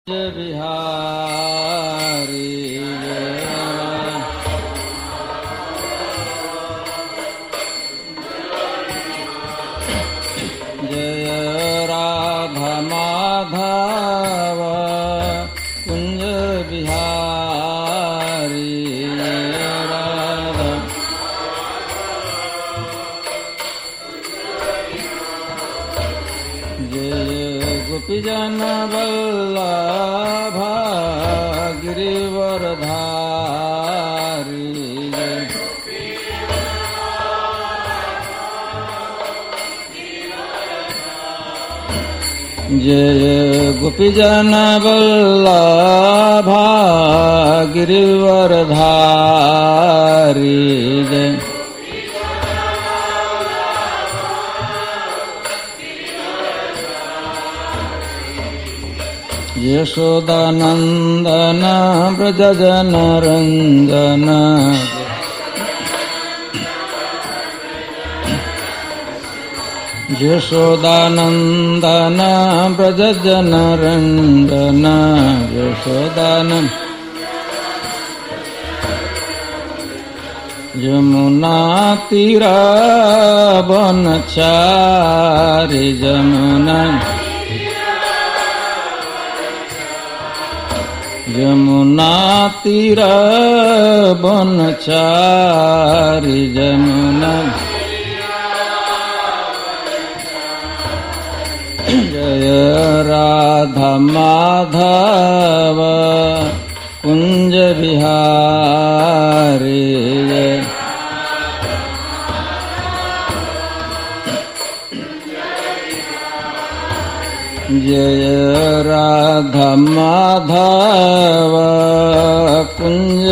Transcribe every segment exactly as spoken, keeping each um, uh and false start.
बिहारी जय राधा माधव कुंज बिहारी राधा जय गोपीजन वल्लभा गिरिवरधारी जय गोपीजन वल्लभा गिरिवरधारी जय यशोदानंदन व्रजजन रंजन यशोदानंदन व्रजजन रंजन यशोदानंद यमुना तीरा वनचारी यमुना यमुना तीरा वनचारी यमुना जय राधा माधव कुंज बिहारी जय राधा माधव कुंज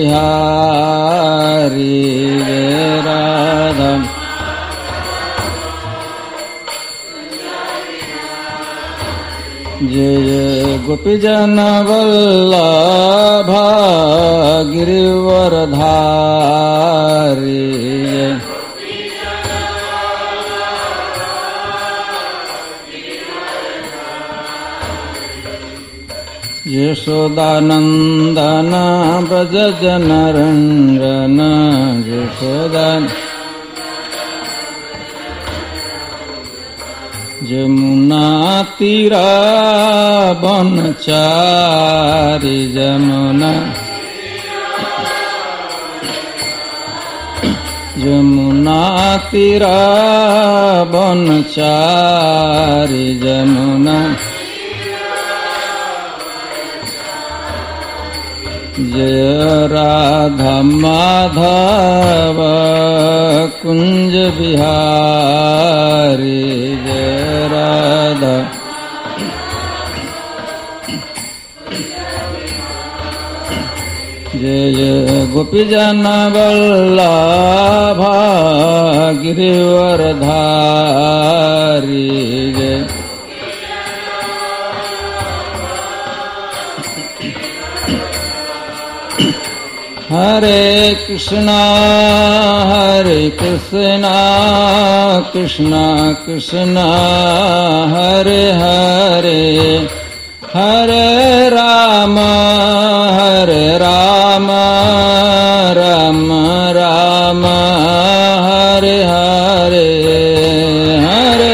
बिहारी जय राधा जय गोपीजन वल्लभा गिरिवरधारी यशोदानंदन व्रजजन रंजन यशोदान यमुना तीरा वनचारी यमुना यमुना तीरा वनचारी यमुना जय राधा माधव कुंज बिहारी जय राधा जय गोपीजन वल्लभा गिरिवरधारी जय हरे कृष्णा हरे कृष्णा कृष्णा कृष्णा हरे हरे हरे राम हरे राम राम राम हरे हरे हरे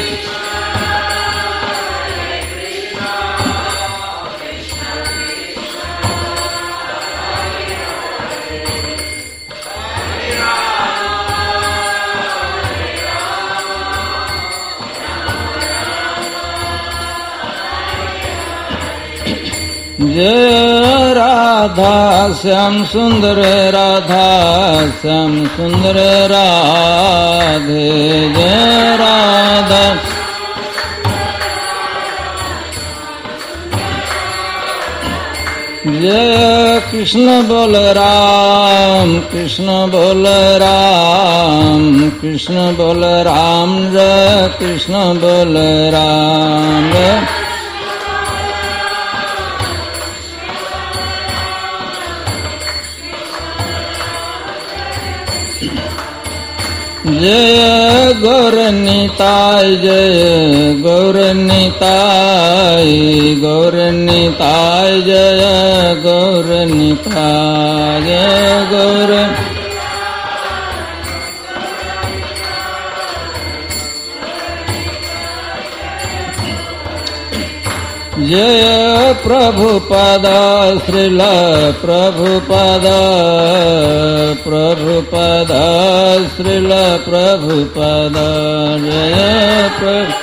जय राधा श्याम सुंदर राधा श्याम सुंदर राधे जय राधा जय कृष्ण बोल राम कृष्ण बोल राम कृष्ण बोल राम जय कृष्ण बोल राम जय गौरनिताय जय गौरनिताय गौरनिताय जय गौरनिताय जय गौर जय प्रभुपद श्रील प्रभुपद प्रभुपद श्रील प्रभुपद जय प्रभु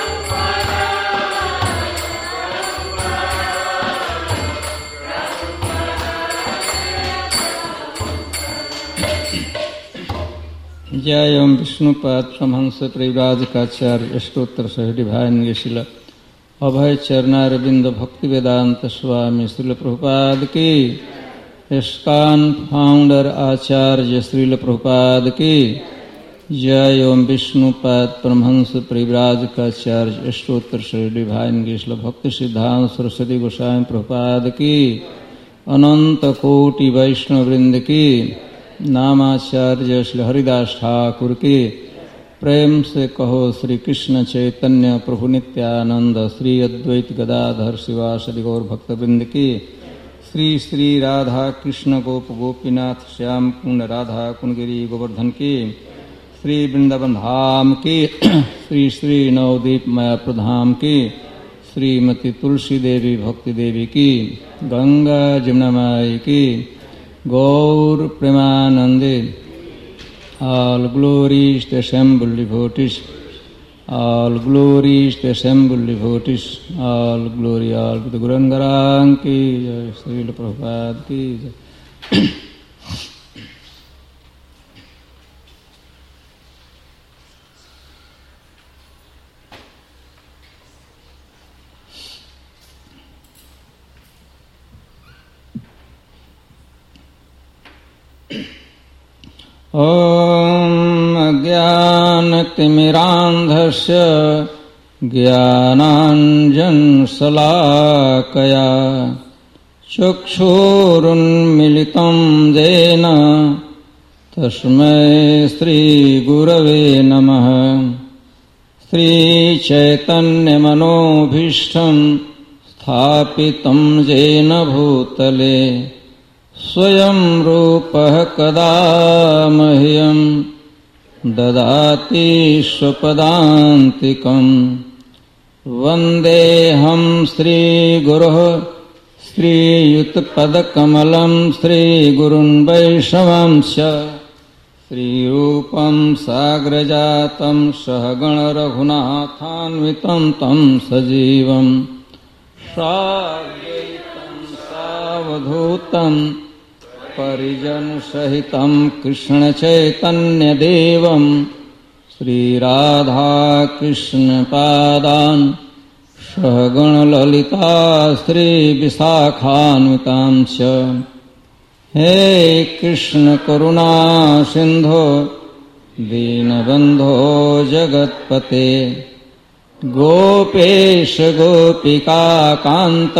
जय ओम विष्णुपाद परमहंस परिव्राज काचार्य अष्टोत्तर सह डिवाइन शिला अभय चरणारविंद भक्ति वेदांत स्वामी श्रील प्रभुपाद की, इस्कॉन फाउंडर आचार्य श्रील प्रभुपाद की जय। ओम विष्णुपाद परमहंस परिव्राज काचार्य अष्टोत्तर श्री डिवाइन गिश्ल भक्ति सिद्धांत सरस्वती गोस्वामी प्रभुपाद की, अनंत कोटि वैष्णव वृंद की, नामाचार्य श्री हरिदास ठाकुर की, प्रेम से कहो श्री कृष्ण चैतन्य प्रभु नित्यानंद श्री अद्वैत गदाधर शिवासदि गौर भक्तवृंद की, श्री श्री राधा कृष्ण गोप गोपीनाथ श्याम कुंड राधा कुंडगिरी गोवर्धन की, श्री वृंदावन धाम की, श्री श्री नवदीप माया प्रधाम की, श्रीमती तुलसी देवी भक्ति देवी की, गंगा जमुना माई की, गौर प्रेमानंदे। All glories to assembled devotees, all glories to assembled devotees, all glory all to the Guru Angarang ki jai, Srila Prabhupada ki jai. ॐ अज्ञानतिमिरान्धस्य ज्ञानाञ्जनशलाकया चक्षुरुन्मिलितं येन तस्मै श्रीगुरवे नमः। श्रीचैतन्यमनोभीष्टं स्थापितं येन भूतले स्वयं रूपः कदा मह्यं ददाति स्वपदान्तिकं। वन्देऽहं श्रीगुरोः श्रीयुतपदकमलं श्रीगुरुन् वैष्णवांश्च श्रीरूपं साग्रजातं सहगण रघुनाथान्वितं तं सजीवं साद्वैतं सावधूतं परिजन सहितं कृष्ण चैतन्य देवं श्रीराधा कृष्ण पादान् सहगण ललिता श्री विशाखान्वितांश्च। हे कृष्ण करुणा सिंधो दीनबंधो जगत्पते गोपेश गोपिका कांत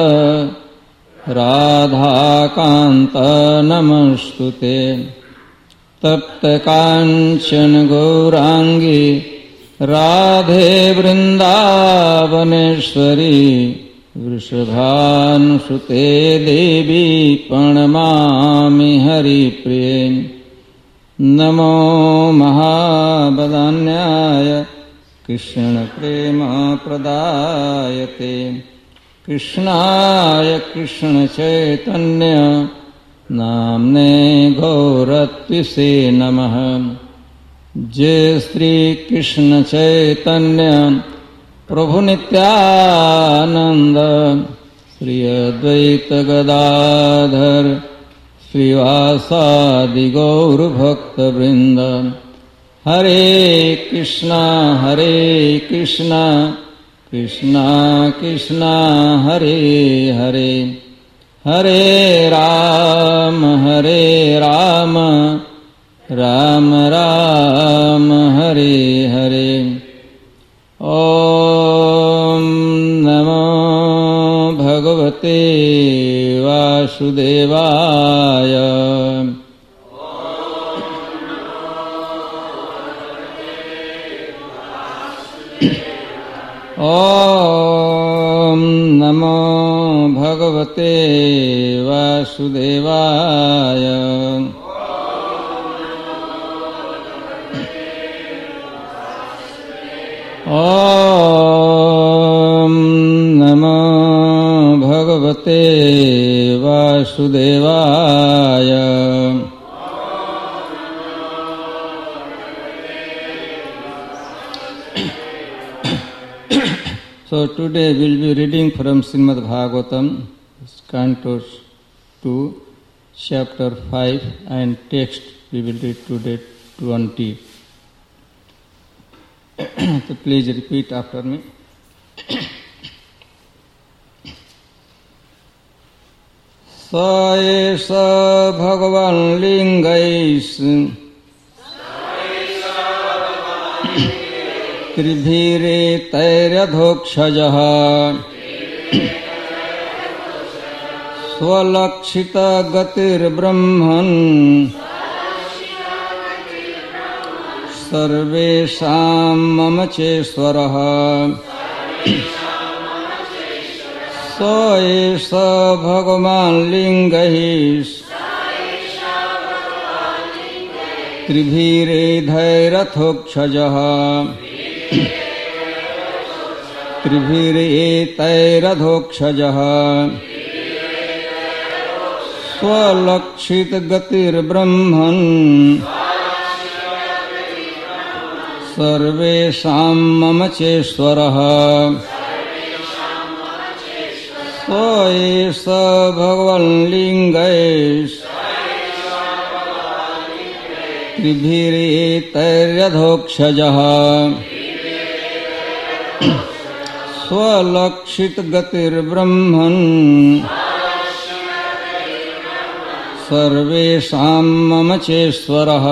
राधा कांत नमस्तुते। तप्त कांचन गौरांगी राधे वृंदावनेश्वरी वृषभानुसुते देवी प्रणमामि हरिप्रिये। नमो महावदान्याय कृष्ण प्रेम प्रदायते कृष्णाय कृष्ण चैतन्य नामने गौरत्विषे नमः। जय श्री कृष्ण चैतन्य प्रभु नित्यानंद श्री अद्वैत गदाधर श्रीवासादि गौर भक्त वृंद। हरे कृष्णा हरे कृष्णा कृष्णा कृष्णा हरे हरे हरे राम हरे राम राम राम हरे हरे। ओम नमो भगवते वासुदेवाय। भगवते वासुदेवाय। ॐ नमो भगवते वासुदेवाय। So today we will be reading from Srimad Bhagavatam, Canto two, Chapter five, and text we will read today twenty. So please repeat after me. Sa esha Bhagavan lingais त्रिभिरे तैरधोक्षजः स्वलक्षित गतिर्ब्रह्मन् सर्वेषां मम चेश्वरः। स एष भगवान् लिङ्गैः त्रिभिरेधैरथोक्षजः त्रिभिरेतैरधोक्षजः स्वलक्षितगतिर्ब्रह्मन् सर्वेषां मम चेश्वरः। स एष भगवन् लिङ्गैः त्रिभिरेतैरधोक्षजः स्वलक्षितगतिर्ब्रह्मन् सर्वेषां मम चेश्वरः।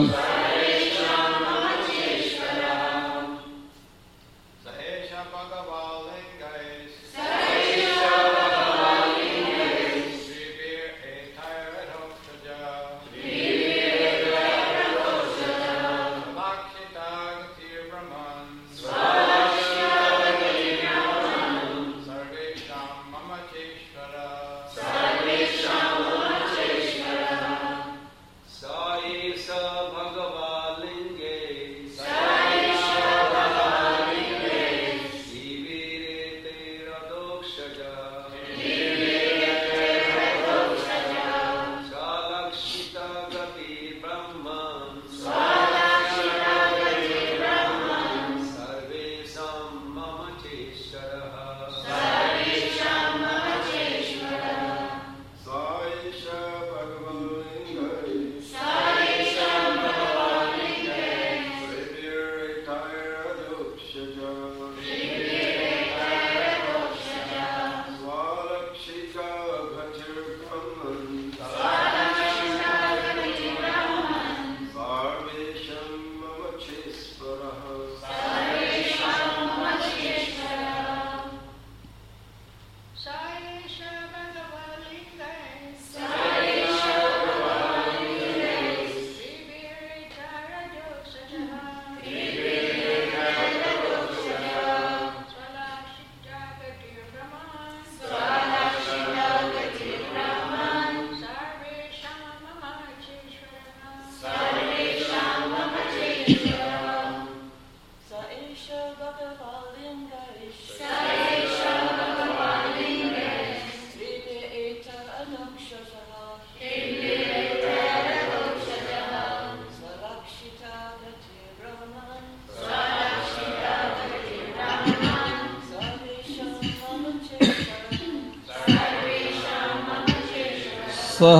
सह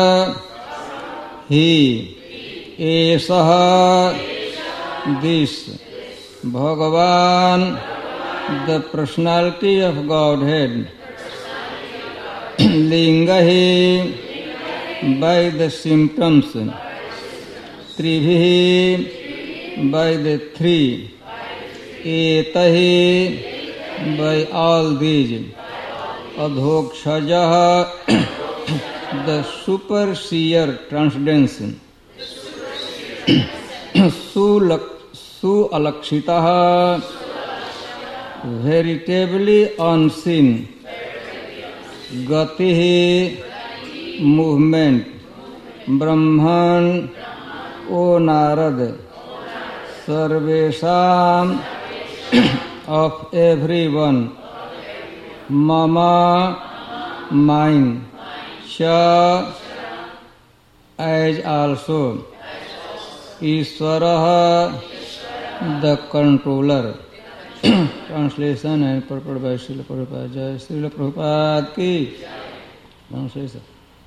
ही एषः this Bhagavan, the personality of Godhead, Lingahi, by the symptoms, Tribhihi, by the three, Etahi, by all these, Adhokshajaha, the superseer transcendency, Su-alakshitaha, veritably unseen, gati, movement, Brahman, O Narad, Sarvesham, of everyone, Mama, mine, Sha, as also, Ishvaraha, the controller. Translation and purport by Srila Prabhupada. Jai Srila Prabhupada ki. Translation.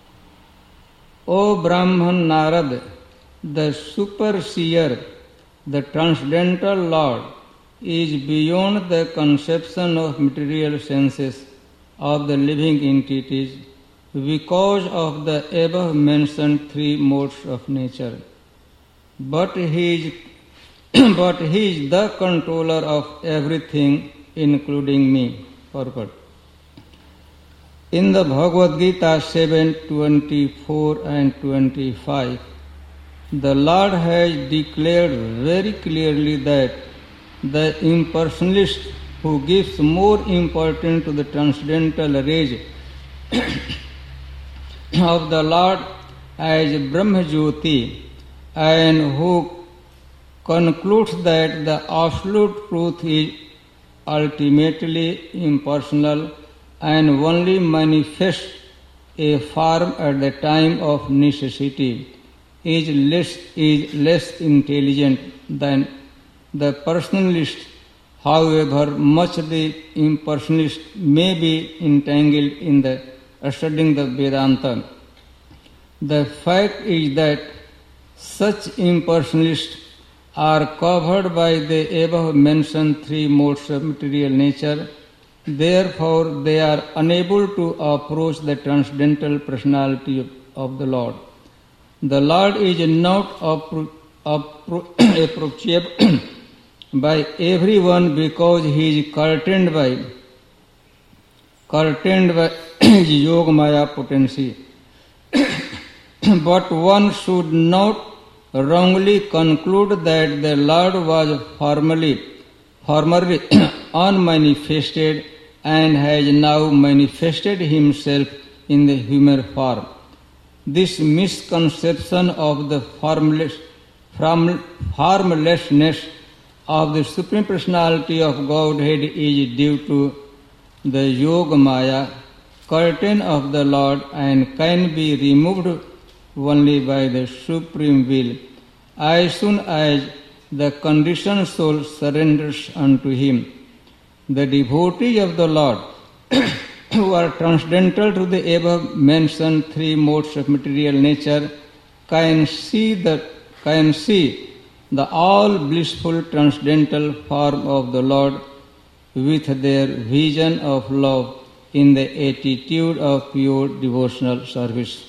O Brahman Narad, the superseer, the transcendental Lord, is beyond the conception of material senses of the living entities because of the above mentioned three modes of nature. But he is but he is the controller of everything, including me. Purport. In the Bhagavad Gita seven twenty-four and twenty-five, the Lord has declared very clearly that the impersonalist who gives more importance to the transcendental rays of the Lord as Brahmajyoti and who concludes that the absolute truth is ultimately impersonal and only manifests a form at the time of necessity, is less, is less intelligent than the personalist, however much the impersonalist may be entangled in the studying the Vedanta. The fact is that such impersonalists are covered by the above mentioned three modes of material nature. Therefore, they are unable to approach the transcendental personality of, of the Lord. The Lord is not appro- appro- approachable by everyone because he is curtained by curtained by his Yoga Maya potency. But one should not wrongly conclude that the Lord was formerly, formerly unmanifested and has now manifested himself in the human form. This misconception of the formless, form, formlessness of the Supreme Personality of Godhead is due to the Yoga Maya, curtain of the Lord, and can be removed only by the Supreme Will, as soon as the conditioned soul surrenders unto Him. The devotees of the Lord, who are transcendental to the above mentioned three modes of material nature, can see the can see the all blissful transcendental form of the Lord with their vision of love in the attitude of pure devotional service.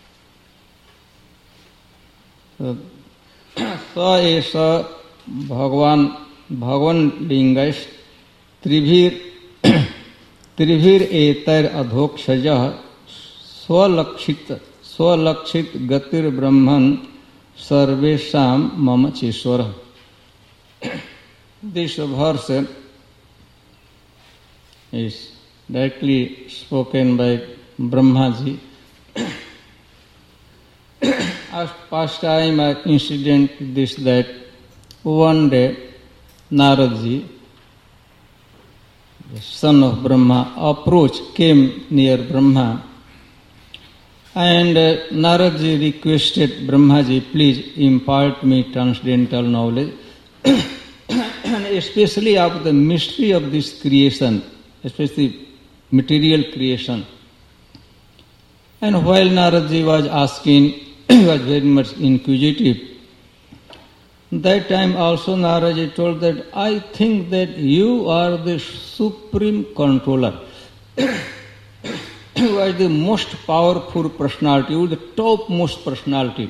स एष भगवान भगवान लिंगैश त्रिभीर त्रिभीर एतर अधोक्षज स्वलक्षित स्वलक्षित गतिर ब्रह्मन सर्वेशाम मम चीश्वर. This verse is directly spoken by Brahmaji. As past time incident this that one day Naradji, the son of Brahma, approached, came near Brahma, and uh, Naradji requested Brahmaji, please impart me transcendental knowledge, and especially of the mystery of this creation, especially material creation. And while Naradji was asking, he was very much inquisitive. That time also Naradji told that, I think that you are the supreme controller. You are the most powerful personality, you are the topmost personality.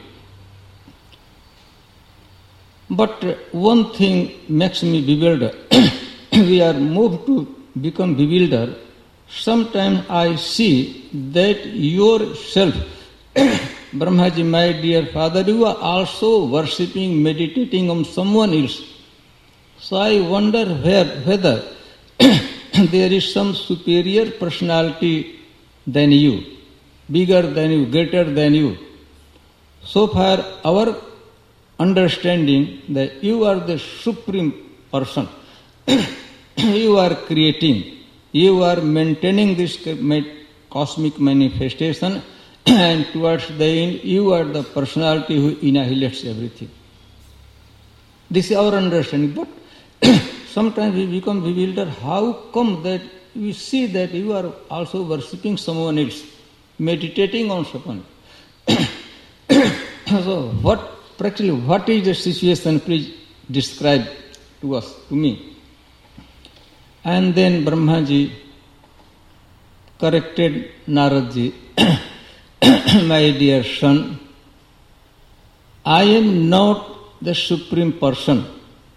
But one thing makes me bewildered. We are moved to become bewildered. Sometimes I see that yourself, Brahmaji, my dear father, you are also worshipping, meditating on someone else. So I wonder where, whether there is some superior personality than you, bigger than you, greater than you. So far, our understanding that you are the supreme person, you are creating, you are maintaining this cosmic manifestation, and towards the end, you are the personality who annihilates everything. This is our understanding. But sometimes we become bewildered. How come that we see that you are also worshipping someone else, meditating on someone? So, what practically what is the situation? Please describe to us, to me. And then Brahmaji corrected Naradji. My dear son, I am not the supreme person.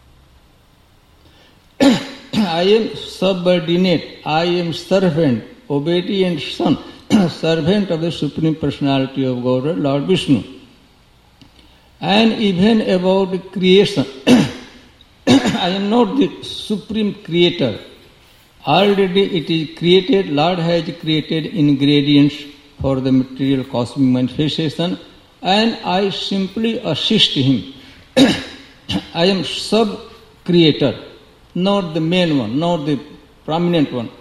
I am subordinate. I am servant, obedient son, servant of the Supreme Personality of God, Lord Vishnu. And even about creation, I am not the supreme creator. Already it is created, Lord has created ingredients for the material cosmic manifestation, and I simply assist him. I am sub-creator, not the main one, not the prominent one.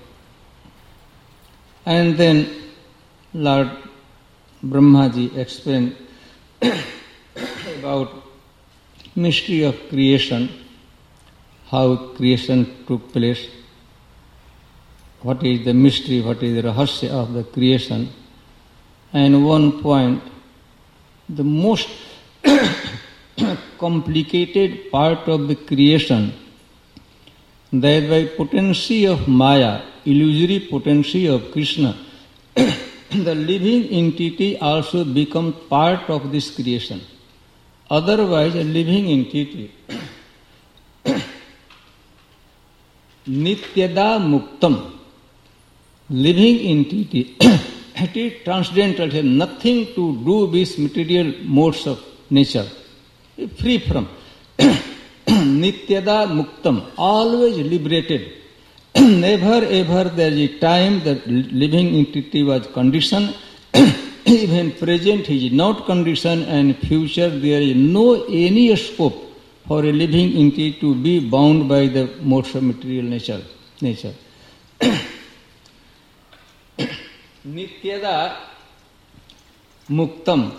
And then Lord Brahmaji explained about mystery of creation, how creation took place, what is the mystery, what is the rahasya of the creation. And one point, the most complicated part of the creation, that by potency of Maya, illusory potency of Krishna, the living entity also becomes part of this creation. Otherwise, a living entity, nityada muktam, living entity, it is transcendental, it has nothing to do with material modes of nature, free from. Nityada muktam, always liberated. Never ever there is a time that living entity was conditioned. Even present he is not conditioned, and future there is no any scope for a living entity to be bound by the modes of material nature. nature. Nityada muktam.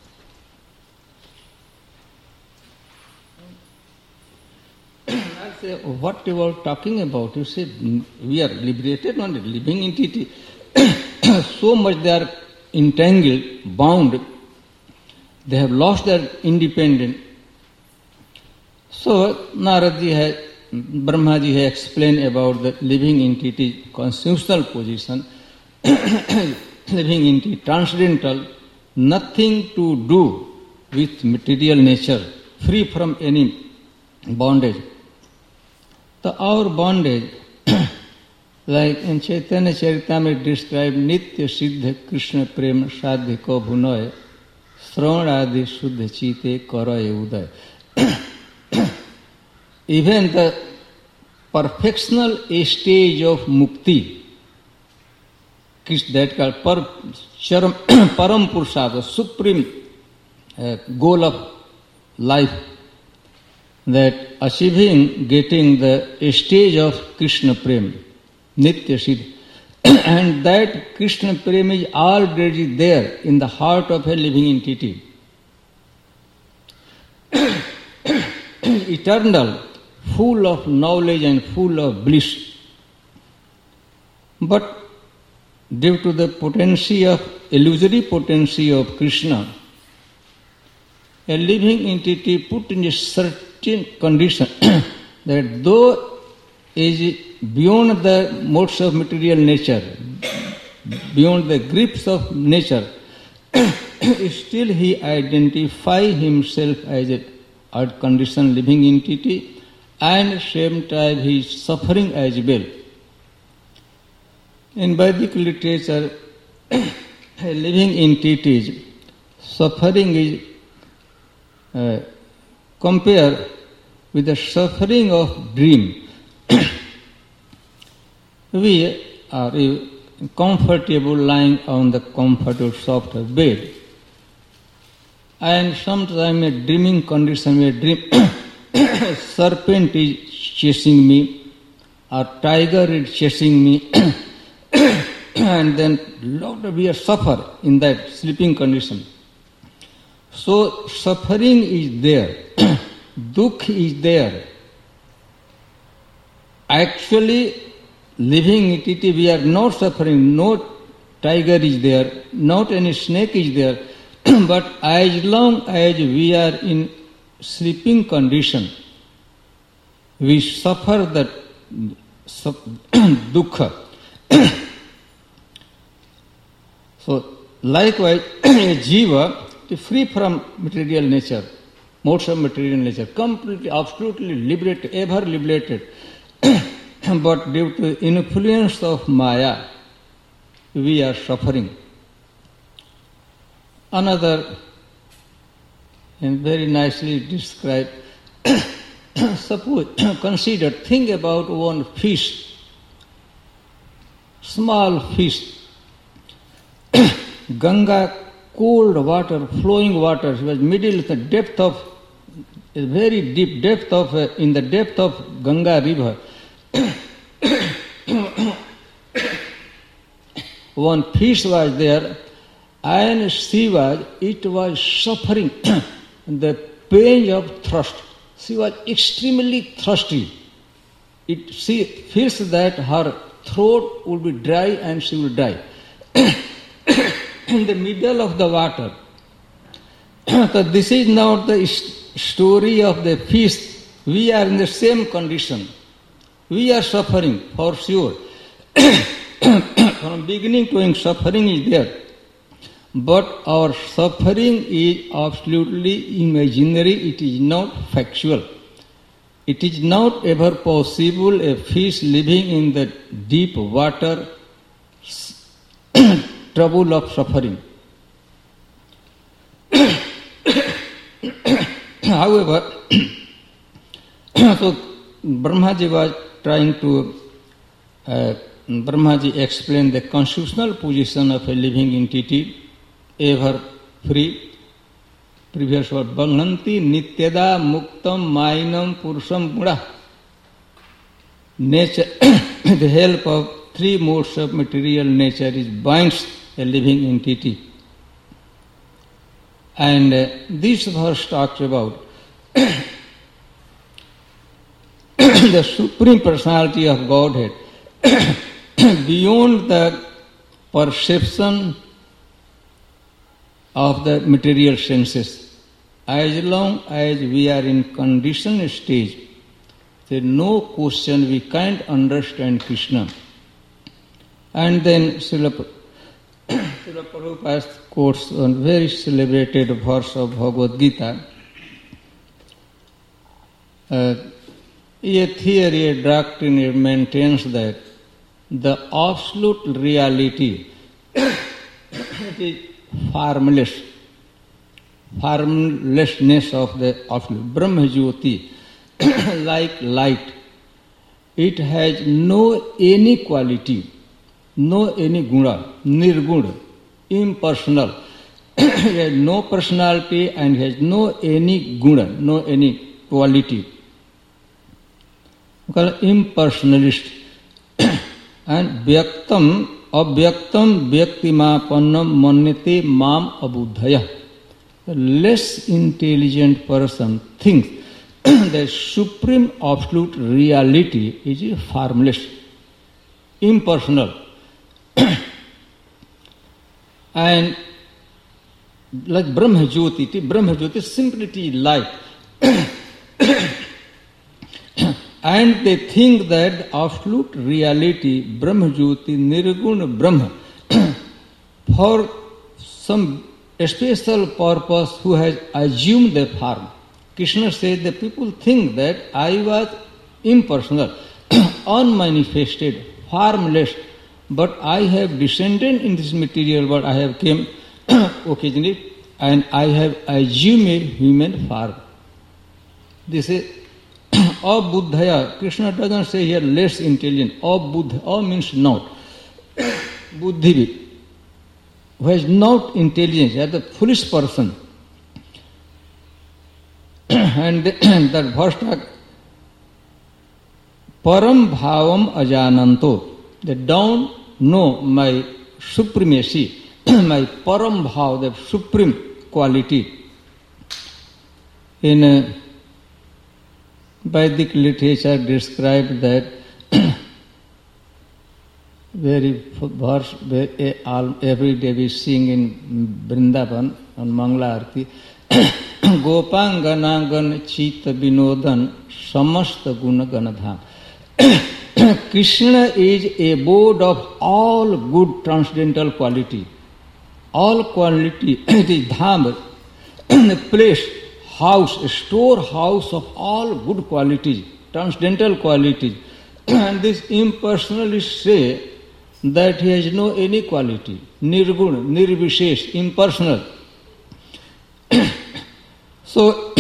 I say, what you are talking about? You say, we are liberated, not a living entity. So much they are entangled, bound. They have lost their independence. So, Naradji has, Brahmaji has explained about the living entity constitutional position. Living entity, transcendental, nothing to do with material nature, free from any bondage. So our bondage, like in Chaitanya Charitamrita described, Nitya Siddha Krishna Prem Sadhi Ko Bhunoy Sravanadi Suddha Chite Karaye Uday. Even the perfectional stage of mukti, that called par, charam, param purusha, the supreme uh, goal of life, that achieving, getting the stage of Krishna Prem, Nitya Siddha, and that Krishna Prem is already there in the heart of a living entity. Eternal, full of knowledge and full of bliss. But due to the potency of, illusory potency of Krishna, a living entity put in a certain condition that though is beyond the modes of material nature, beyond the grips of nature, still he identifies himself as a conditioned living entity, and same time he is suffering as well. In Vedic literature, living entities, suffering is uh, compared with the suffering of dream. We are comfortable lying on the comfortable soft bed. And sometimes a dreaming condition, a dream serpent is chasing me, or tiger is chasing me, and then lot of we suffer in that sleeping condition. So suffering is there, dukh is there. Actually, living entity, we are not suffering, no tiger is there, not any snake is there, but as long as we are in sleeping condition, we suffer that dukkha. So, likewise, a jiva is free from material nature, modes of material nature, completely, absolutely liberated, ever liberated. But due to influence of Maya, we are suffering. Another, and very nicely described, suppose, consider, think about one fish, small fish, Ganga, cold water, flowing water, it was middle, the depth of, a very deep depth of, uh, in the depth of Ganga river. One fish was there, and she was, it was suffering the pain of thirst. She was extremely thirsty. It, she feels that her throat will be dry and she will die. In the middle of the water. So this is not the story of the fish. We are in the same condition. We are suffering for sure. From beginning to end, suffering is there. But our suffering is absolutely imaginary, it is not factual. It is not ever possible a fish living in the deep water, trouble of suffering. However, so Brahmaji was trying to, uh, Brahmaji explained the constitutional position of a living entity, ever free. Previous word, Bhagnanti Nityada Muktam Mainam Purusham Guna. Nature, with the help of three modes of material nature, is binds a living entity. And uh, this verse talks about the Supreme Personality of Godhead beyond the perception of the material senses. As long as we are in conditioned stage, there is no question we can't understand Krishna. And then Srila Prabhupada quotes a very celebrated verse of Bhagavad Gita. Uh, a theory, a doctrine maintains that the absolute reality is formless, formlessness of the absolute. Brahma Jyoti, like light, it has no any quality, no any guna, nirguna, impersonal. It has no personality and has no any guna, no any quality. We call it impersonalist. And vyaktam, avyaktam vyaktimapannam manyate mam abuddhaya. The less intelligent person thinks the supreme absolute reality is formless, impersonal. And like Brahma Jyoti, Brahma Jyoti simply it is light. And they think that the absolute reality, Brahma Jyoti, Nirguna Brahma, for some special purpose who has assumed the form. Krishna said that people think that I was impersonal, unmanifested, formless, but I have descended in this material world, I have came occasionally, and I have assumed a human form. This is Abuddhaya. Krishna doesn't say here less intelligent. Abuddha, A means not. buddhi, who has not intelligence, as a foolish person. And that verse talk, param bhavam ajananto, they don't know my supremacy, my param bhav, the supreme quality. In uh, Vedic literature described that very verse every day we sing in Vrindavan on Mangala Arti. Gopanganagan Chita Vinodan Samasta Guna Ganadham. Krishna is abode of all good transcendental quality. All quality, it is dham, a place, house, a storehouse of all good qualities, transcendental qualities. And this impersonalists say that he has no any quality, nirguna, nirvishesh, impersonal. So,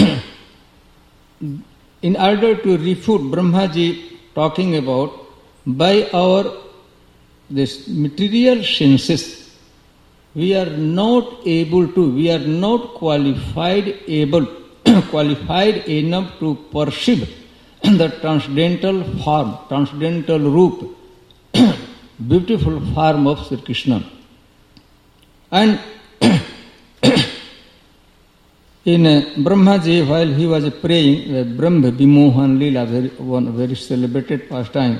in order to refute Brahmaji talking about, by our this material senses, we are not able to, we are not qualified able, qualified enough to perceive the transcendental form, transcendental roop, beautiful form of Sri Krishna. And in uh, Brahmaji, while he was praying, uh, Brahma Vimohan Lila, very, one very celebrated pastime,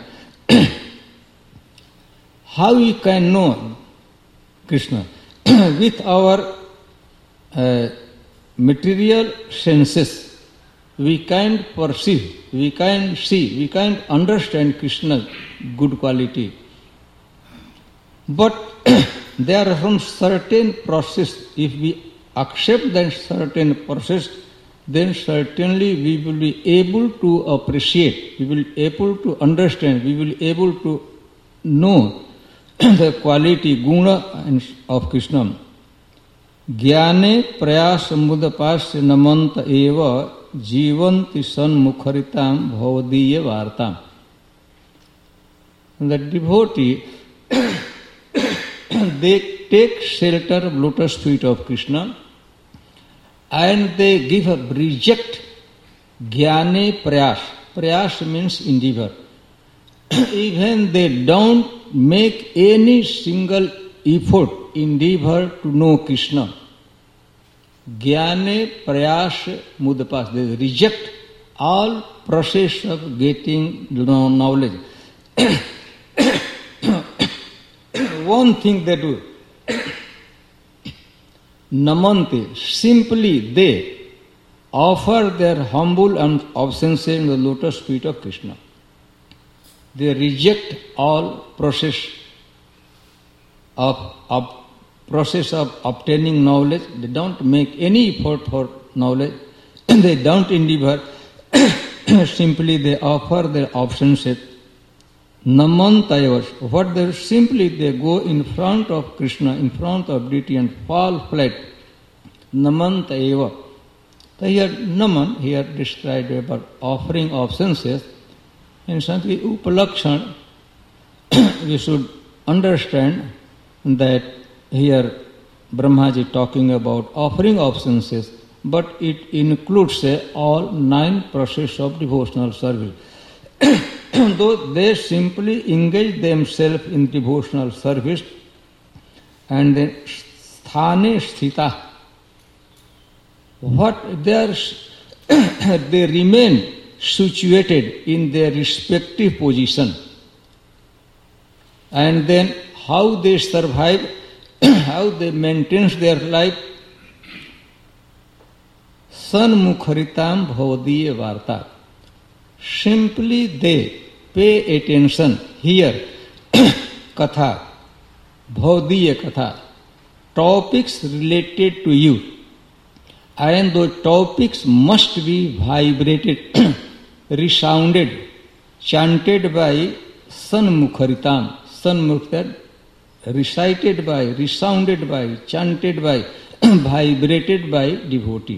how we can know Krishna? With our uh, material senses, we can't perceive, we can't see, we can't understand Krishna's good quality. But there are some certain process, if we accept that certain process, then certainly we will be able to appreciate, we will be able to understand, we will be able to know the quality, guna of Krishna. Jnane prayas mudapas namanta eva jivanti san mukharitam bhavadiya vartam. The devotee, they take shelter of lotus feet of Krishna and they give up, reject jnane prayas. Prayas means endeavor. Even they don't make any single effort, endeavor to know Krishna. Jnane prayas mudapas. They reject all process of getting knowledge. One thing they do, namante, simply they offer their humble and obeisance in the lotus feet of Krishna. They reject all process of, of process of obtaining knowledge. They don't make any effort for knowledge. They don't endeavor. Simply they offer their obeisances. Namantayavas. What they simply they go in front of Krishna, in front of deity and fall flat. Namantayava. So here Naman here described about offering obeisances. In Sanskrit Upalakshan, we should understand that here Brahmaji talking about offering obeisances, but it includes uh, all nine processes of devotional service. Though they simply engage themselves in devotional service and then sthane sthita, what they are, they remain situated in their respective position. And then how they survive, how they maintain their life. Sanmukharitam bhavadiya varta. Simply they pay attention, hear katha, bhavadiya katha, topics related to you. And those topics must be vibrated, resounded, chanted by Sanmukharitam. Sanmukhar, recited by, resounded by, chanted by, vibrated by devotee.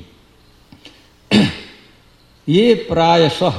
Ye prayasah,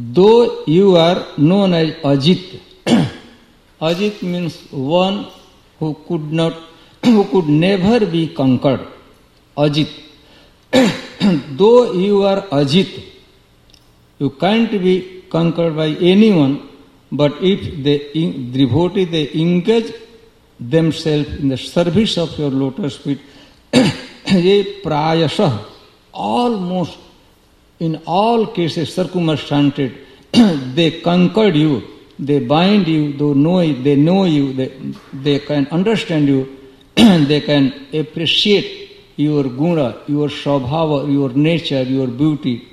though you are known as Ajit. Ajit means one who could not, who could never be conquered. Ajit. Though you are Ajit, you can't be conquered by anyone, but if the devotee, they engage themselves in the service of your lotus feet, ye prayasah, almost in all cases circumstances, they conquered you, they bind you, they know you, they know you, they, they can understand you, they can appreciate your guna, your svabhava, your nature, your beauty.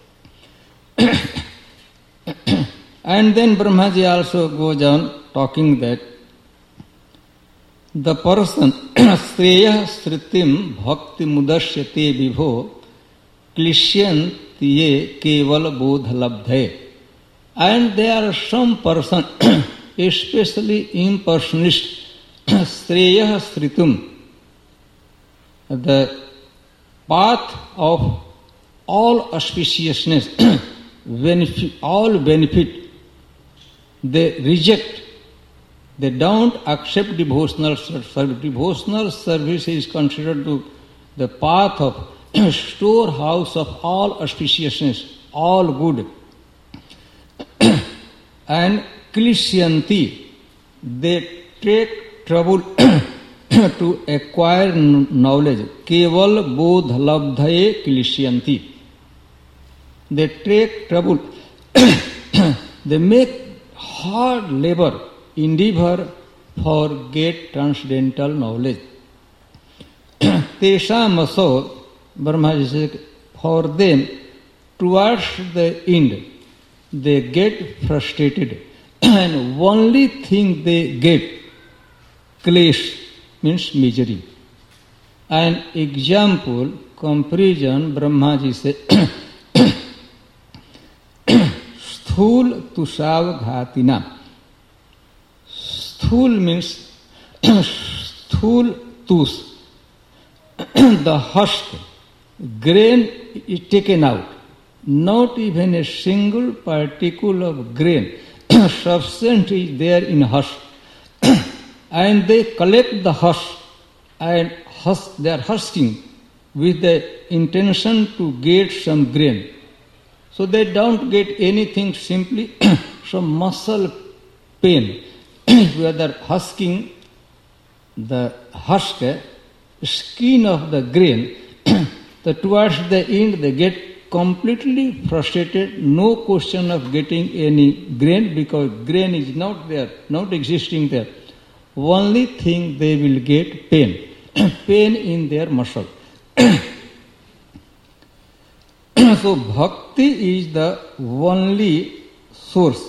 And then Brahmaji also goes on talking that the person Sreya Sritim Bhakti Mudasyate Vibho Klishyantiye Keval Bodha Labdhe. And there are some person, especially impersonist, Sreya Sritum, the path of all auspiciousness, benefit, all benefit, they reject. They don't accept devotional service. Devotional service is considered to the path of storehouse of all auspiciousness, all good. And Klishyanti, they take trouble to acquire knowledge. Keval bodh labdhaye klishyanti. They take trouble. They make hard labor, endeavor for get transcendental knowledge. Tesham aso, Brahmaji says, for them, towards the end, they get frustrated. And only thing they get, klesh, means misery. An example, comparison, Brahmaji says, Sthul tushav ghatina. Sthul means sthul tus. The husk, grain is taken out. Not even a single particle of grain, substance is there in husk. And they collect the husk and husk, they are husking with the intention to get some grain. So they don't get anything, simply some muscle pain. Whether husking the husk, skin of the grain, that towards the end they get completely frustrated, no question of getting any grain because grain is not there, not existing there. Only thing they will get pain, pain in their muscle. So bhakti is the only source.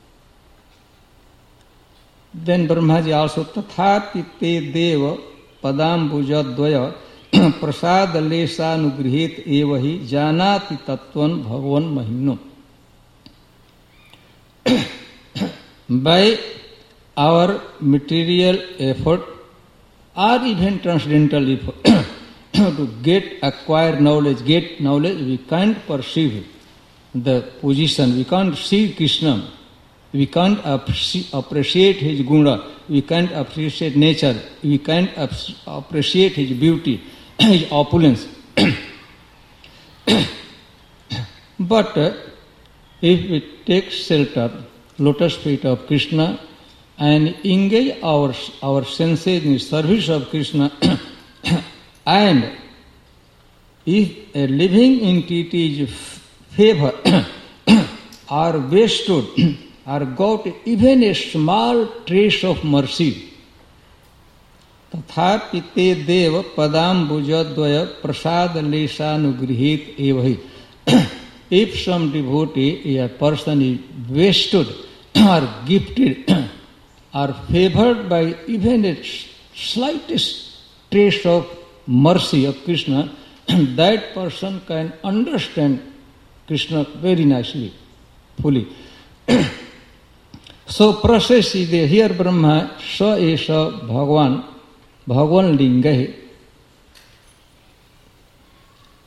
Then Brahmaji also tathapi te deva padambuja dvaya prasad lesanugrihit evahi janati tattvan bhagavan mahimno. By our material effort or even transcendental effort to get, acquire knowledge, get knowledge, we can't perceive the position, we can't see Krishna, we can't appreciate his guna, we can't appreciate nature, we can't appreciate his beauty, his opulence. But uh, if we take shelter, lotus feet of Krishna, and engage our, our senses in service of Krishna, and if a living entity's favor are bestowed or got even a small trace of mercy, tathapi te deva padambuja dvaya prasad lesanugrihit evahi. If some devotee, a person is bestowed or gifted or favored by even a slightest trace of mercy of Krishna, that person can understand Krishna very nicely, fully. So process is there. Here Brahma, sa esha Bhagavan, Bhagavan Lingahi.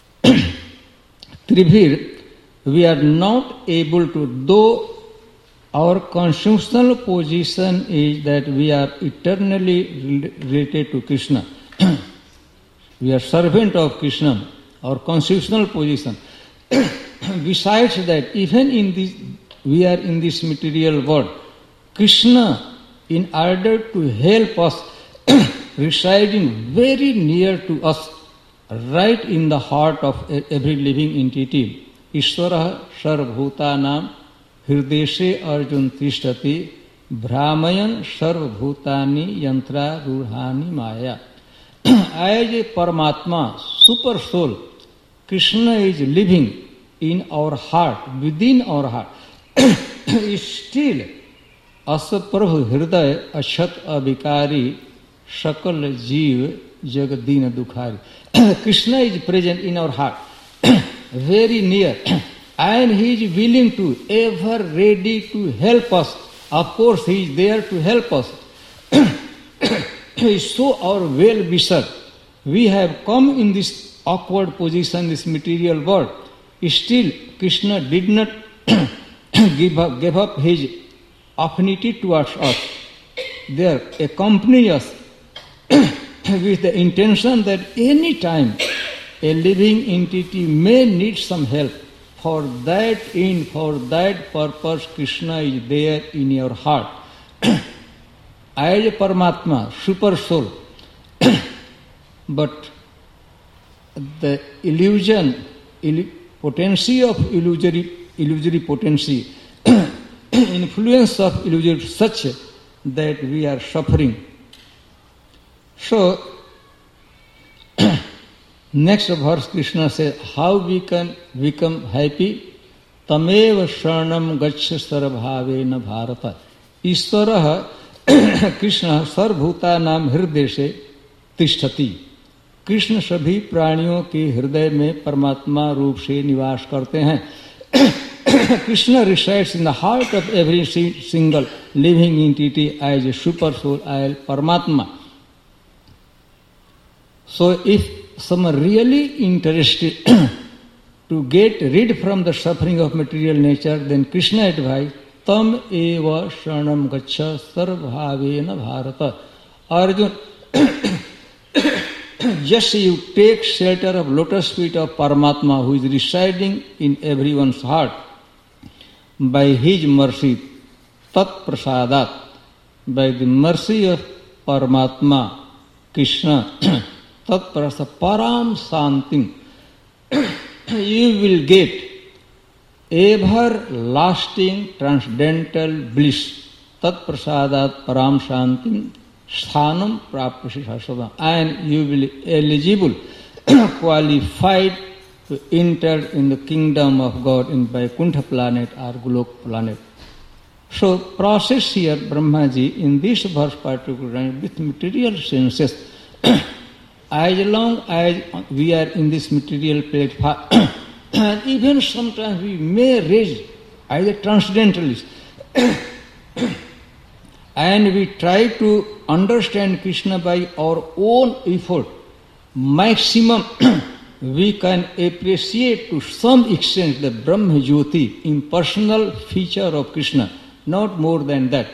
Tribhir, we are not able to, though our constitutional position is that we are eternally related to Krishna. We are servant of Krishna, our constitutional position. Besides that, even in this, we are in this material world. Krishna, in order to help us, residing very near to us, right in the heart of every living entity. Ishvara sarvabhutanam hirdeshe arjun tishtati brahmayan sarvabhutani yantra rudhani maya. As a Paramatma, super soul, Krishna is living in our heart, within our heart. Still, Asa Prabhu Hriday Achat Abhikari Shakal Jeev Jagadina Dukhari. Krishna is present in our heart, very near, and He is willing to, ever ready to help us. Of course, He is there to help us. He is so our well-wisher. We have come in this awkward position, this material world. Still, Krishna did not give up, give up His affinity towards us. There, accompany us with the intention that any time a living entity may need some help. For that end, for that purpose, Krishna is there in your heart. As a Paramatma, super soul. But the illusion, illu- potency of illusory, illusory potency, influence of illusory such that we are suffering. So, next verse Krishna says, how we can become happy? Tameva sharanam gaccha sarvabhavena bharata. Ishvaraha Krishna sarvbhutanam hrideshe tishtati. Krishna सभी प्राणियों के हृदय में परमात्मा रूप से निवास करते हैं. Krishna resides in the heart of every single living entity as a super soul, as Paramatma. So if someone really interested to get rid from the suffering of material nature, then Krishna advised, tam eva sharanam gaccha sarvabhavena bharata. Arjun, just you take shelter of lotus feet of Paramatma who is residing in everyone's heart. By His mercy, tat prasadat, by the mercy of Paramatma, Krishna, tat prasad, param santim, you will get everlasting transcendental bliss. Tat prasadat param santim sthanam prapasi sasvadam, and you will be eligible, qualified to enter in the kingdom of God in Vaikuntha planet or Golok planet. So, process here, Brahmaji, in this verse particularly, with material senses, as long as we are in this material platform, and even sometimes we may raise as a transcendentalist, and we try to understand Krishna by our own effort, maximum we can appreciate to some extent the Brahma Jyoti, impersonal feature of Krishna, not more than that.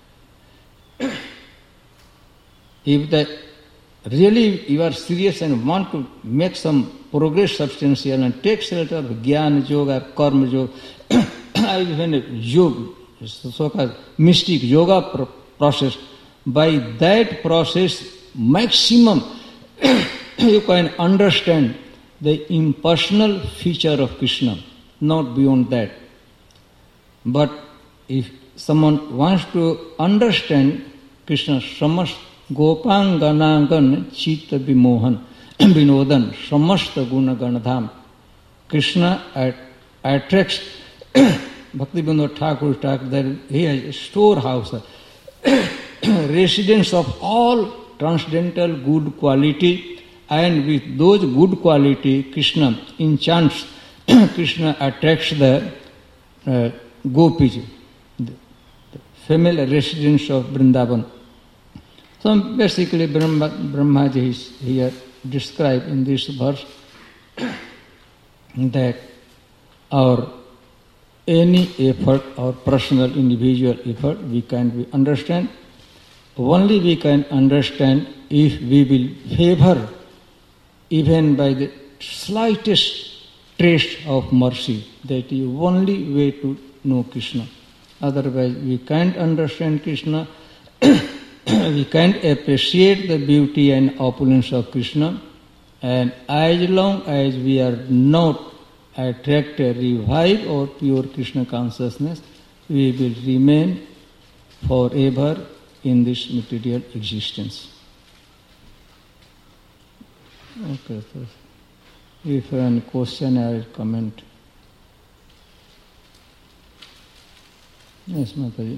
If that really you are serious and want to make some progress substantial and take shelter of Jnana Yoga or Karma Yoga, even a yoga, so-called mystic yoga process, by that process maximum you can understand the impersonal feature of Krishna, not beyond that. But if someone wants to understand Krishna, samast gopanganangan chitta vimohan vinodan samasta guna ganadham, Krishna attracts Bhaktivinoda Thakur Thakur, that he has a storehouse, residence of all transcendental good quality, and with those good quality, Krishna enchants, Krishna attracts the uh, gopis, the, the female residents of Vrindavan. So basically, Brahma, Brahmaji is here described in this verse that our any effort or personal individual effort, we can't understand. Only we can understand if we will favor even by the slightest trace of mercy. That is the only way to know Krishna. Otherwise, we can't understand Krishna. We can't appreciate the beauty and opulence of Krishna. And as long as we are not attracted, revived or pure Krishna consciousness, we will remain forever in this material existence. Okay, so if you have any question or comment. Yes, Mataji.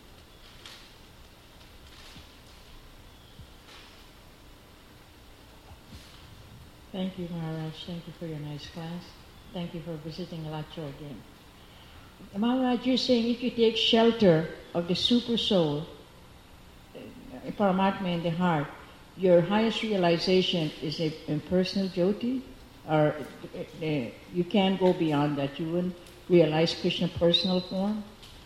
Thank you, Maharaj. Thank you for your nice class. Thank you for visiting Alacho again. Maharaj, you're saying if you take shelter of the super soul, Paramatma in the heart, your highest realization is a impersonal jyoti? Or uh, you can't go beyond that? You wouldn't realize Krishna personal form?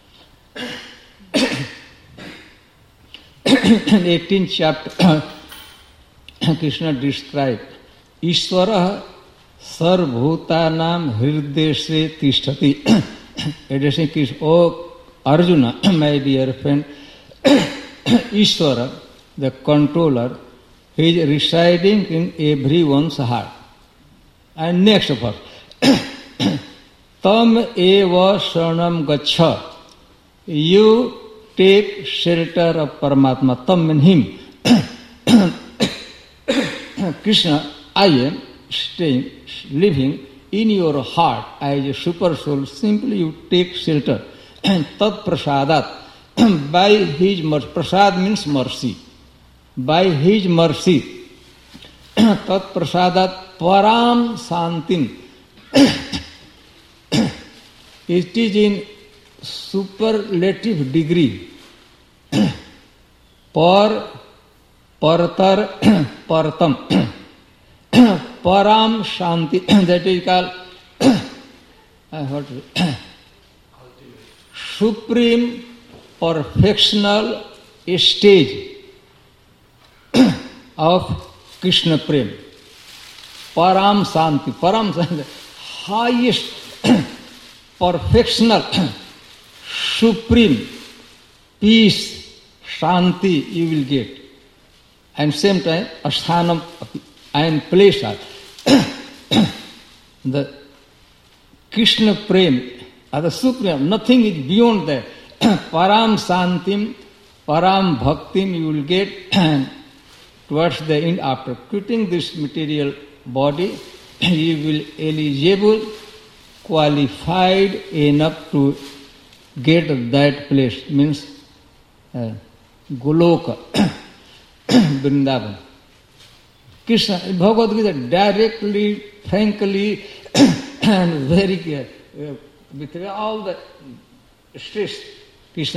In eighteenth chapter, Krishna described Ishvara sarvbhutanam hrideshe tishtati. Addressing Krishna, oh Arjuna, my dear friend, Ishvara, the controller, he is residing in everyone's heart. And next verse, Tam eva sharanam gacha. You take shelter of Paramatma. Tam means him. Krishna, I am staying, living in your heart as a super soul. Simply you take shelter. Tat prasadat. By his mercy. Prasad means mercy. By his mercy. Tat prasadat param santim. It is in superlative degree. Par, partar, partam. Param shanti. That is called I heard supreme perfectional stage of Krishna Prem. Param Santi. Param Santi. Highest perfectional supreme peace, Shanti you will get. And same time, Asthanam and place are. The Krishna Prem are the supreme. Nothing is beyond that. Param Santim, Param Bhaktim you will get, and towards the end, after quitting this material body, you will eligible, qualified enough to get that place, means uh, Goloka, Vrindavan. Krishna, Bhagavad Gita directly, frankly, and very uh, with all the stress, Krishna,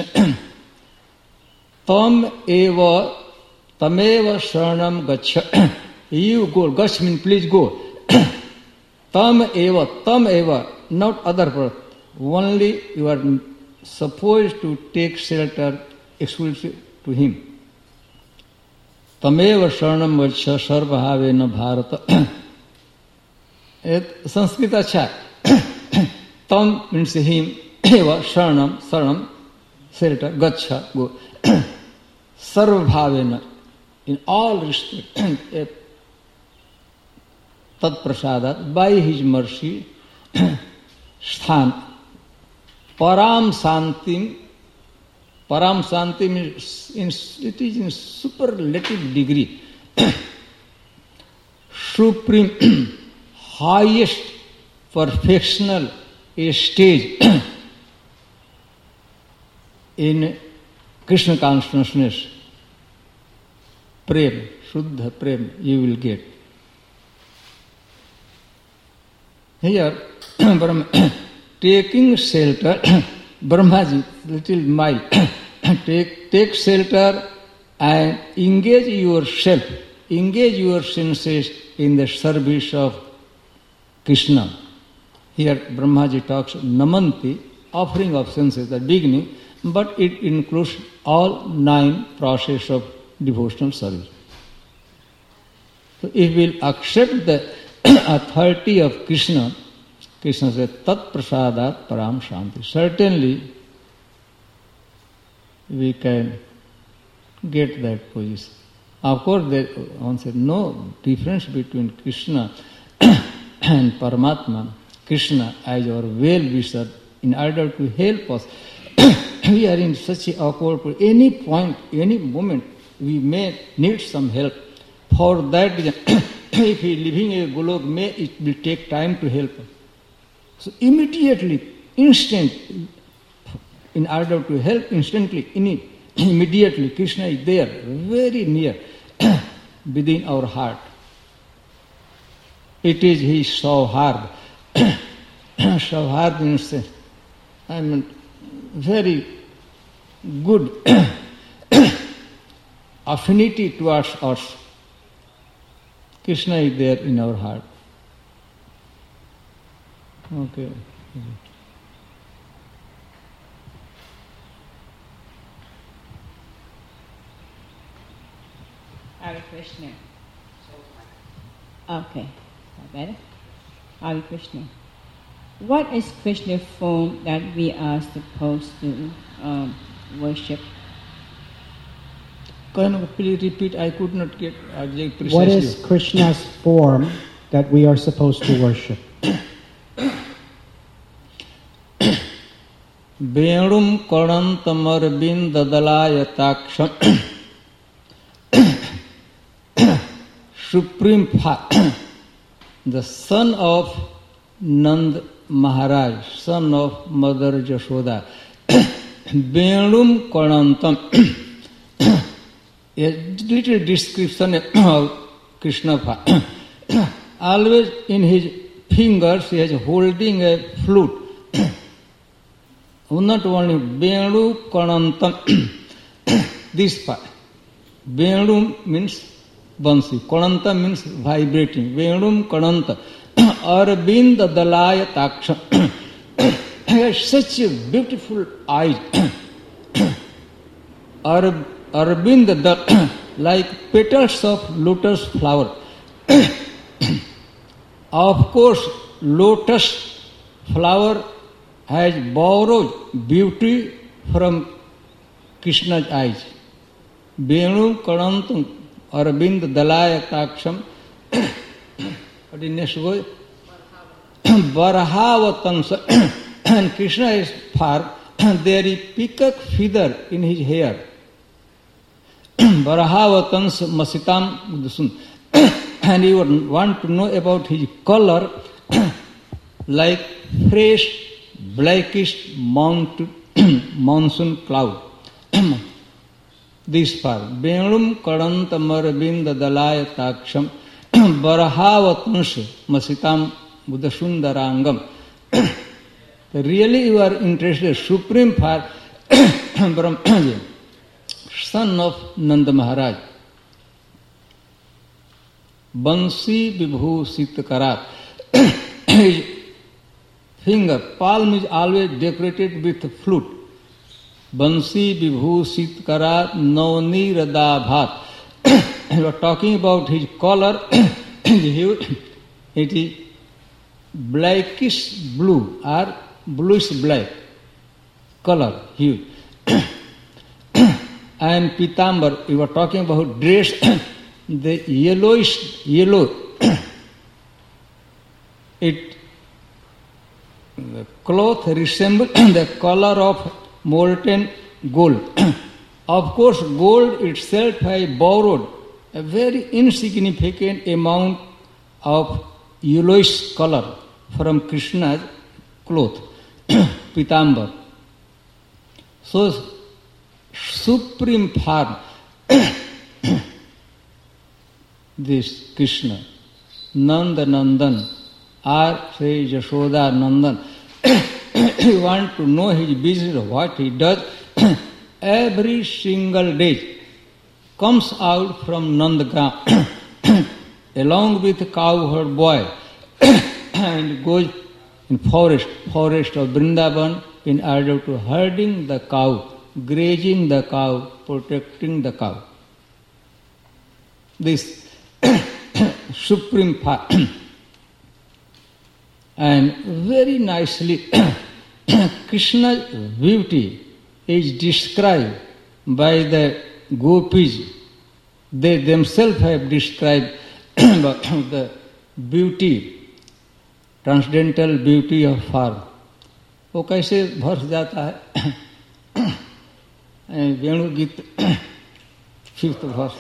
Tam eva, tameva sharanam gacha. You go, gach means please go. Tam eva, tam eva, not other person. Only you are supposed to take shelter exclusive to him. Tameva sharanam gacha sarvabhavena bharata. Sanskrit acha. Tam means him, eva sharanam, sharanam, shelter, gacha, go. Sarvabhavena, in all respect, tat prasadat, by his mercy, sthan, param santim, param santim is in, it is in superlative degree, supreme, highest, perfectional stage in Krishna consciousness, prem, Shuddha prem, you will get. Here, taking shelter, Brahmaji, little mild, take, take shelter and engage yourself, engage your senses in the service of Krishna. Here, Brahmaji talks, namanti, offering of senses, the beginning, but it includes all nine processes of devotional service. So if we will accept the authority of Krishna, Krishna says, Tat prasadat param shanti. Certainly, we can get that position. Of course, there, one said, no difference between Krishna and Paramatma. Krishna as our well-wisher, in order to help us. We are in such an awkward point. Any point, any moment, we may need some help. For that, if he living a Golok, may it will take time to help us. So immediately, instant, in order to help instantly, immediately, Krishna is there, very near, within our heart. It is his Sauhard. Sauhard means, I mean, very good affinity towards us. Krishna is there in our heart. Okay. Hare Krishna. Okay, better. Hare Krishna. What is Krishna form that we are supposed to um, worship? Can you please repeat? I could not get precisely. What is Krishna's form that we are supposed to worship? Venum karantamar bindadalayataksam Supreme Father, the son of Nand Maharaj, son of Mother Jashoda. Venum karantam, a little description of Krishna. Always in his fingers he is holding a flute. Not only Venu Kanantam, this part. Venu means Bansi. Kananta means vibrating. Venum Kananta. Arvinda Dalaya Taksha. He has such a beautiful eyes. Arvinda Dal, like petals of lotus flower. Of course, lotus flower has borrowed beauty from Krishna's eyes. Venu Karantam Arvind Dalaya Taksham. What is next word? Barhavatansa. And Krishna is far. There is peacock feather in his hair. Barhavatans Masitam Dusun. And you want to know about his color, like fresh blackish monsoon cloud. This far. Venum karantamarvinda dalaya taksham barhavatans masitam buddhasundarangam. Really you are interested, Supreme Father, Brahma, son of Nanda Maharaj. Bansi vibhusit karat. His finger, palm is always decorated with flute. Bansi vibhusit karat navani radabhat. You are talking about his color. It is blackish blue or bluish black color hue. And pitambar, you are talking about dress. The yellowish yellow, it the cloth resembles the color of molten gold. Of course, gold itself has borrowed a very insignificant amount of yellowish color from Krishna's cloth, pitambar. So, supreme form. This Krishna, Nanda Nandan, or say Jashoda Nandan. You want to know his business, what he does, every single day comes out from Nandagram along with the cowherd boy and goes in forest, forest of Vrindavan, in order to herding the cow, grazing the cow, protecting the cow. This supreme power. And very nicely, Krishna's beauty is described by the gopis. They themselves have described the beauty, transcendental beauty of form. वो कैसे भर जाता है? वेणु गीत fifth वर्ष.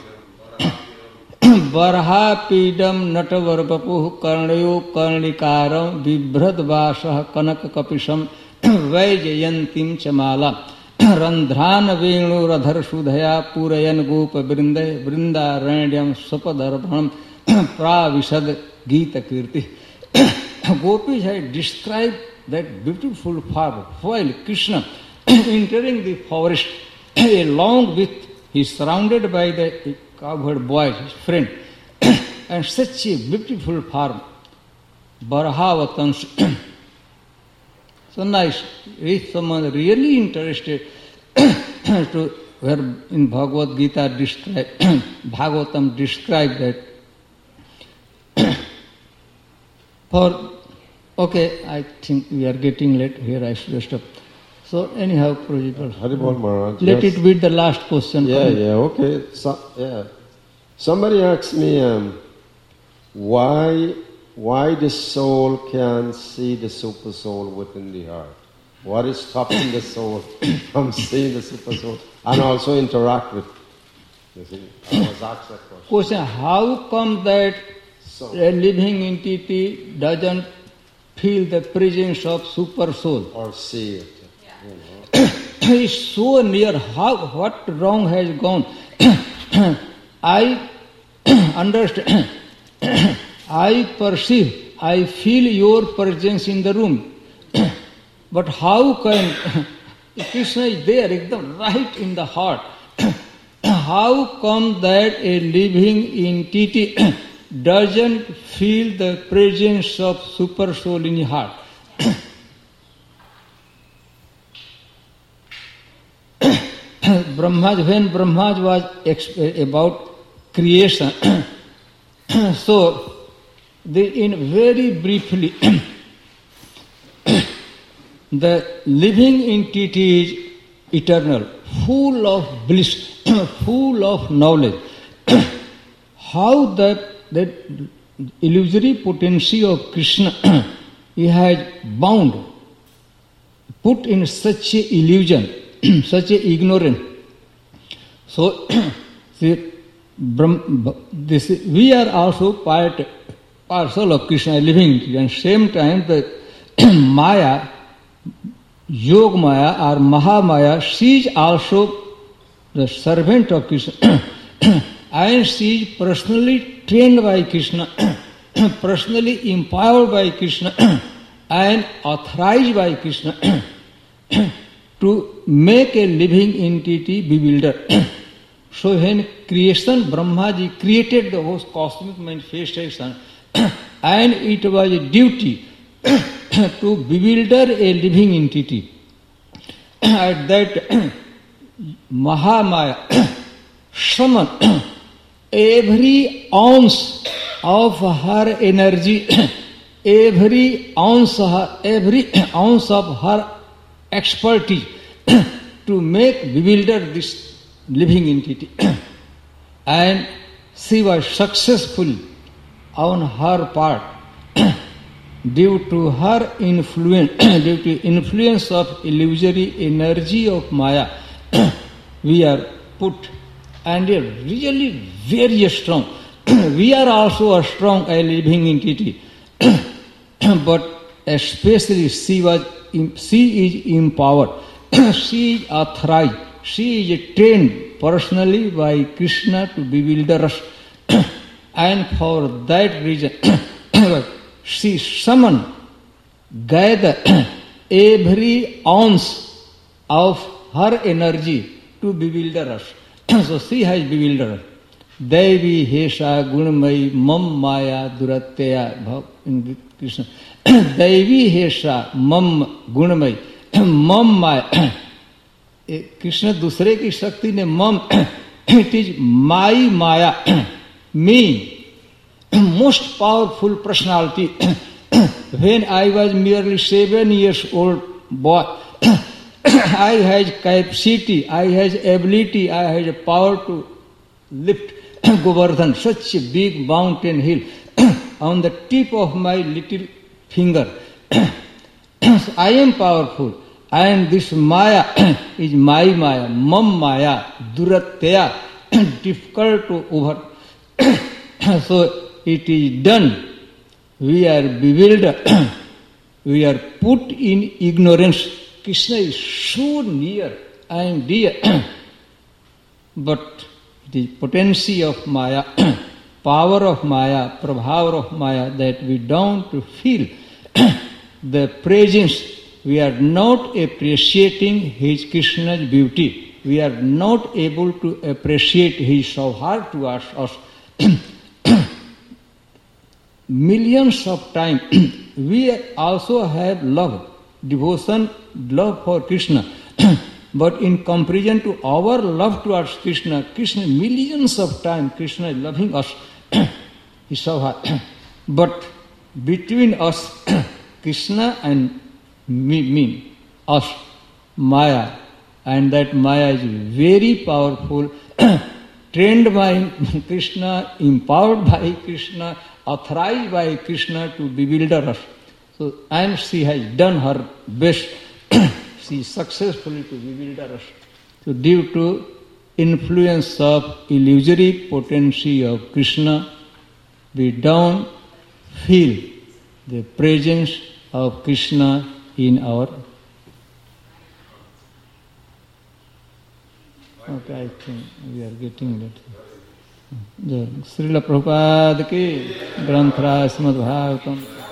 बरहा पीडम नटवर बपुः कर्णयो कर्णिकारं बिभ्रद वासः कनक कपिशम वैजयंतीं च माला रंध्रान वेणुरधर सुधया पूरयन गोप वृंद वृंदारण्यम स्वपदर्पणम प्राविशद गीत कीर्ति. Gopis had described that beautiful form while Krishna entering the forest along with he is surrounded by the cowherd boy, his friend, and such a beautiful form, Barahavatans. So nice. If someone really interested to where in Bhagavad Gita describe Bhagavatam describe that for okay, I think we are getting late here, I should stop. So anyhow, Prabhupada, Haribol Maharaj. Let yes. it be the last question. Yeah, yeah, okay. So, yeah. Somebody asked me um, why why the soul can't see the super soul within the heart. What is stopping the soul from seeing the super soul and also interact with? You see, I was asked that question. Question: how come that So, a living entity doesn't feel the presence of super soul? or see it. You know. He is so near. How? What wrong has gone? I understand. I perceive. I feel your presence in the room. But how can Krishna is there, ekdam right in the heart? How come that a living entity doesn't feel the presence of super soul in his heart? Brahma, when Brahma was exp- about creation, so they in very briefly, the living entity is eternal, full of bliss, full of knowledge. How that that illusory potency of Krishna he has bound, put in such a illusion, such a ignorance. So, see, this, we are also part, parcel of Krishna, living entity, and same time the Maya, Yog Maya or Maha Maya, she is also the servant of Krishna. And she is personally trained by Krishna, personally empowered by Krishna, and authorized by Krishna to make a living entity bewildered. So when creation, Brahmaji created the whole cosmic manifestation, and it was a duty to bewilder a living entity. At that Mahamaya summoned every ounce of her energy, every ounce, every ounce of her expertise to make bewilder this living entity. And she was successful on her part due to her influence, due to influence of illusory energy of Maya. We are put and are really very strong. We are also a strong a living entity, but especially she was, she is empowered, she is authorized, she is trained personally by Krishna to bewilder us, and for that reason, she summoned, gathered every ounce of her energy to bewilder us. So she has bewildered us. Devi Hesha Gunamai Mam Maya Duratya in Krishna. Devi Hesha Mam Gunamai. मम माया, कृष्ण दूसरे की शक्ति ने मम, it is my maya, me most powerful personality. When I was merely seven years old boy, I had capacity, I had ability, I had power to lift Govardhan, such a big mountain hill, on the tip of my little finger. I am powerful, and this Maya is my Maya, Mam Maya, Duratya, difficult to over. So it is done. We are bewildered. We are put in ignorance. Krishna is so near and dear, but it is potency of Maya, power of Maya, prabhava of Maya, that we don't feel the presence. We are not appreciating his Krishna's beauty. We are not able to appreciate his saubhagya towards us. Millions of times we also have love, devotion, love for Krishna. But in comparison to our love towards Krishna, Krishna, millions of times Krishna is loving us. But between us, Krishna and me, me, us, Maya, and that Maya is very powerful, trained by Krishna, empowered by Krishna, authorized by Krishna to bewilder us. So, and she has done her best. She successfully to bewilder us. So, due to influence of illusory potency of Krishna, we don't feel the presence of Krishna in our. Okay, I think we are getting that. Shrila Prabhupada की ग्रंथराज श्रीमद् भागवतम